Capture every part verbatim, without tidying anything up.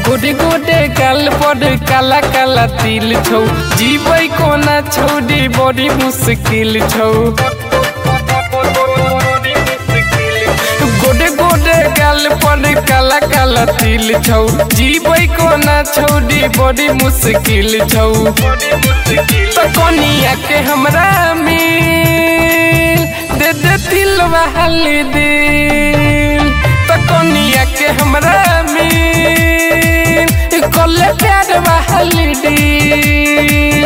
गोडे गोडे गाल पर काला काला तिल छौ जीबै कोना छौडी बड़ी मुश्किल छौ गोडे गोडे गाल पर काला काला तिल छौ जीबै कोना छौडी बड़ी मुश्किल छौ तो कनिया के हमरा मिल दे दे दिल वाली दिल तो कनिया के हमरा मिल कोले प्यार वाली दिल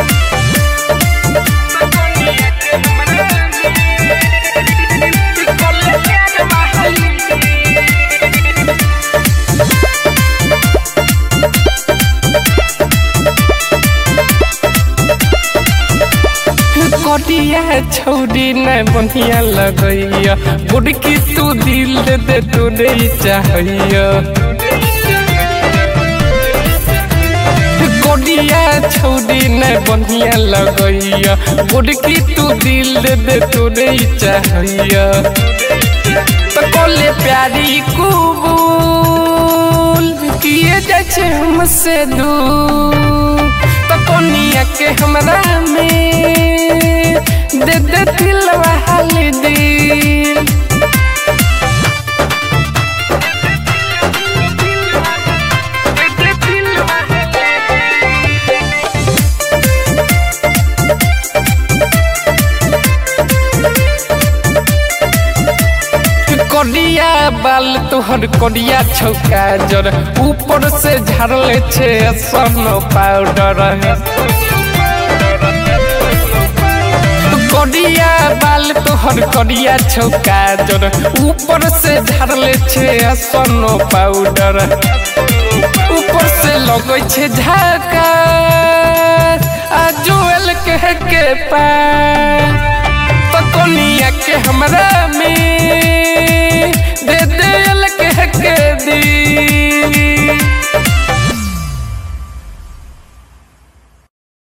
कटिया छौड़ी न बढ़िया लगैया बुड़की तू दिल दे तू नहीं चाहिए कटिया छौड़ी न बढ़िया लगैया बुड़की तू दिल दे तू नहीं चाहिए तो कोले प्यारी कबूल किए जाए हमसे दूर तो कनिया के हमरा में दे दे दिल वाली दिल करिया बाल तोहर करिया छौका जर ऊपर से झाड़ले छे सन पाउडर करिया बाल तोहर करिया छौका जर ऊपर से झाड़ले छे सन पाउडर ऊपर से लगे छे झाका आ जोल के के पास तो कनिया के हमरा में